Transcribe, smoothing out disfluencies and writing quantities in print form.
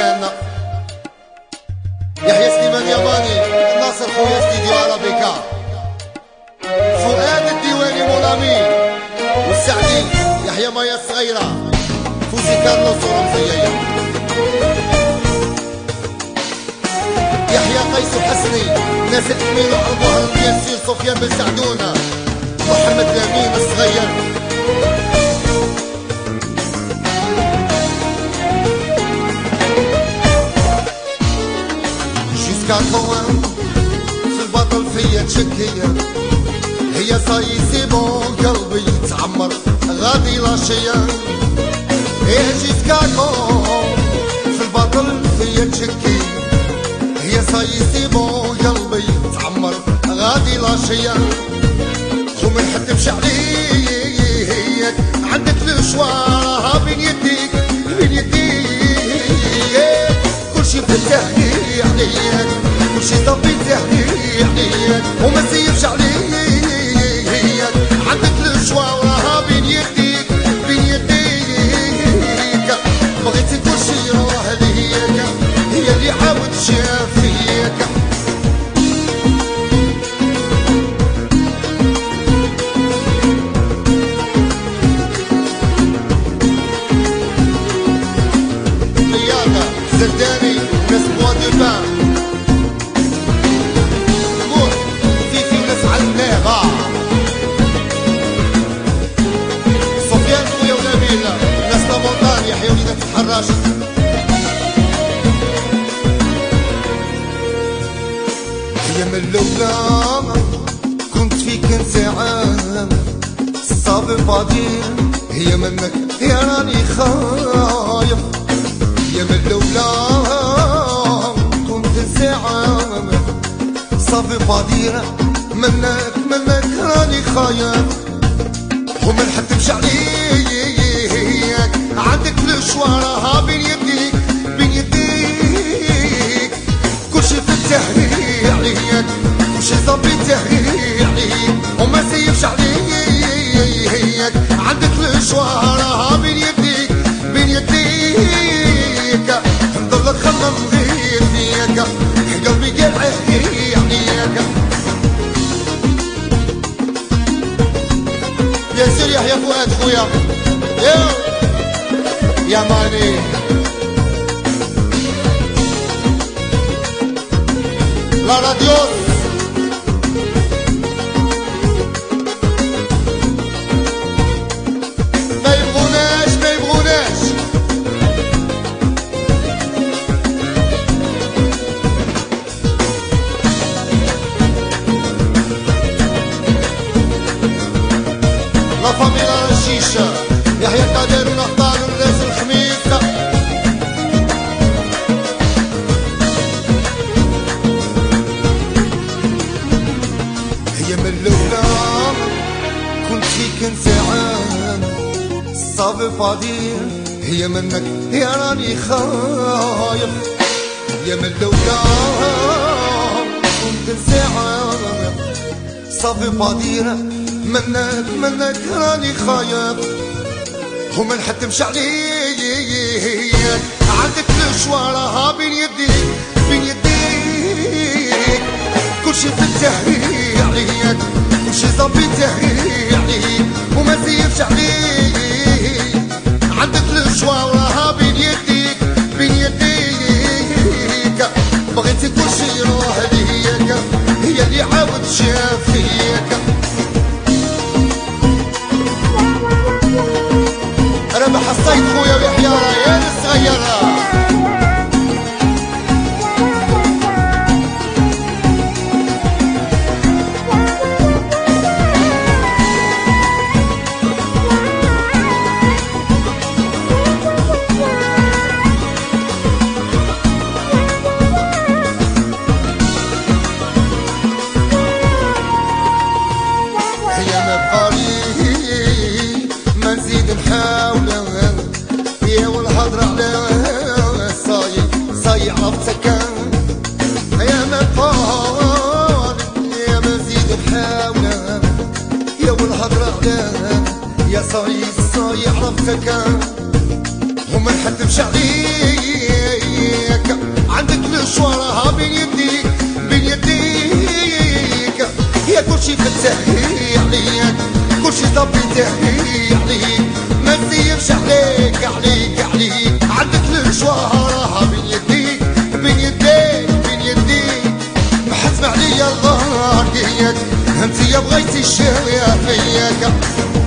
سليمان، يحيى سليمان ياباني، ناصر خويا ستيديو عربيكا، فؤاد الديواني مولامي، والسعدي يحيى مايا الصغيرة، فوزي كارلوس ورمزية، يحيى قيس وحسني، ناس الأمين وعرضوها ياسين سفيان بن سعدونة، محمد لامين الصغير. كاتوان في البطل فيا تشكية، هي صاي سيبون قلبي يتعمر غادي لاشية. هي جيسكاكون في البطل فيا تشكية، هي صاي سيبون قلبي يتعمر غادي لاشية. ومن حد مشى عليك عندك الشوارع بين يديك بين يديك، كل شي فتحني عليك، كل شي طبيت عليك، وما سيبش عليك عندك الشوارع بين يديك بين يديك. بغيت كل شي يروح ليك، هي اللي عاود شاف فيك. زرداني ناس بوا دو بان، قول في ناس علمناها، سفيان خويا ونبيل ناس لامونتان، يحيى وليدات الحراش. هي من الاولى كنت فيك انسعام صافي بادير، هي منك يا راني خايف. يا من الاولى كنت نساعم صافي باديرة، منك راني خايف. ومن حد مشى عليك عندك الشوارع بين يديك بين يديك، كل شي فتح عليك، كل شي صبيت عليك، وما سيبش عليك عندك الشوارع بين يديك بين يديك. نضلك خمم غير فيك، قلبي قال عليك. يا سير يحيى فؤاد خويا يا ماني، لا راديوس ما يبغوناش ما يبغوناش. لا فاميلا الشيشة، يحيى القادر ونختار الناس الخميس. هي من الاولى كنت فيك انسعام صافي فاضير، هي منك يا راني خايف. هي من الاولى كنت انسعام صافي فاضير، منك راني خايف. ومن حد مشى عليك عندك الشوارع بين يديك بين يديك، كل شي فتح عليك، كل شي صبيت عليك، وما سيبش عليك عندك الشوارع بين يديك بين يديك. بغيت كل شي يروح ليك، هي اللي عاود شاف فيك. ربح الصيد خويا ويحيى ريان الصغيرة. هي مبقالي ما نزيد نحاول، يا والهضرة على صاي عرفتك. يا مبقالي يا ما نزيد نحاول، يا والهضرة على يا صاي عرفتك. ومن حد مشى عليك عندك مشوارها بين يديك بين يديك، يا كلشي فتحي عليك كلشي صبي تحي عليك، ما نسيبش عليك عليك عليك، عندك مشوارها بين يديك بين يديك بين يديك، محتم عليا الغار ديك انت يا بغيتي الشاوية فياك.